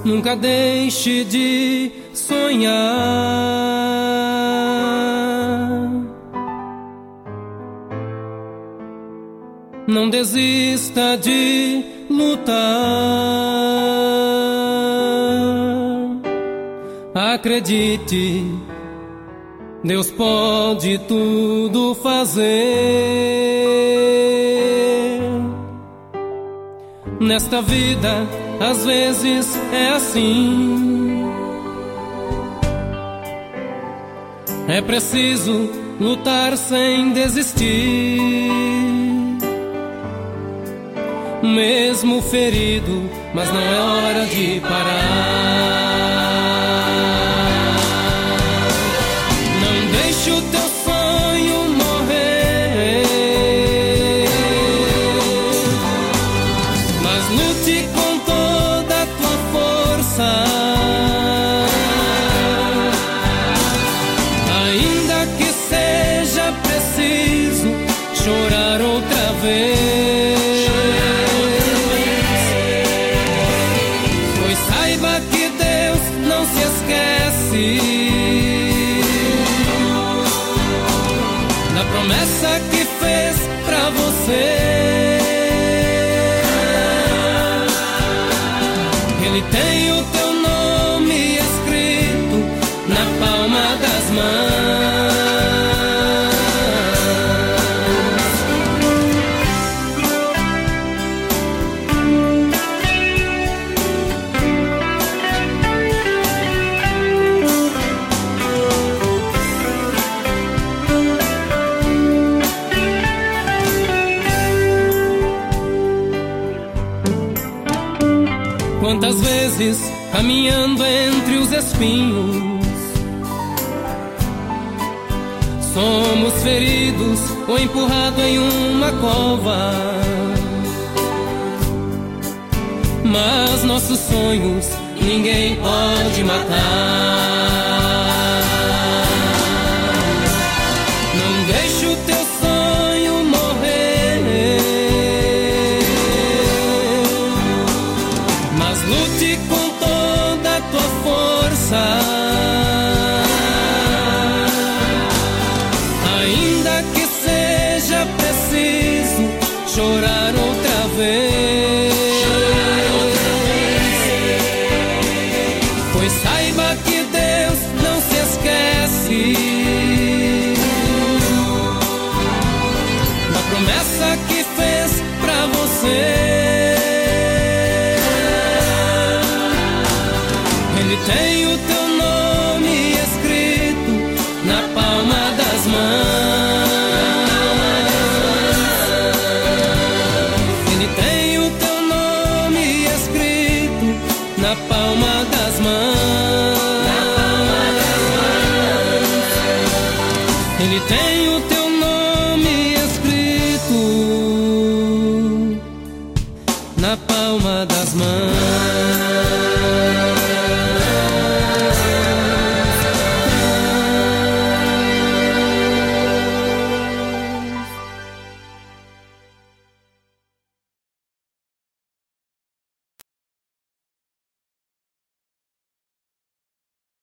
Nunca deixe de sonhar. Não desista de lutar. Acredite, Deus pode tudo fazer. Nesta vida, às vezes é assim. É preciso lutar sem desistir. Mesmo ferido, mas não é hora de parar. Não deixe o teu sonho morrer, mas lute com toda a tua força. Ainda que seja preciso chorar outra vez. Da promessa que fez pra você. Ele tem o teu nome escrito na palma das mãos. Quantas vezes, caminhando entre os espinhos, somos feridos ou empurrados em uma cova. Mas nossos sonhos ninguém pode matar. Não deixe o teu sonho morrer, mas lute com toda a tua força. Ainda que seja preciso chorar outra vez. Pois saiba que Deus não se esquece da promessa que fez pra você. Ele tem o teu nome escrito na palma das mãos. Ele tem o teu nome escrito na palma das mãos. Ele tem o teu nome escrito na palma das mãos.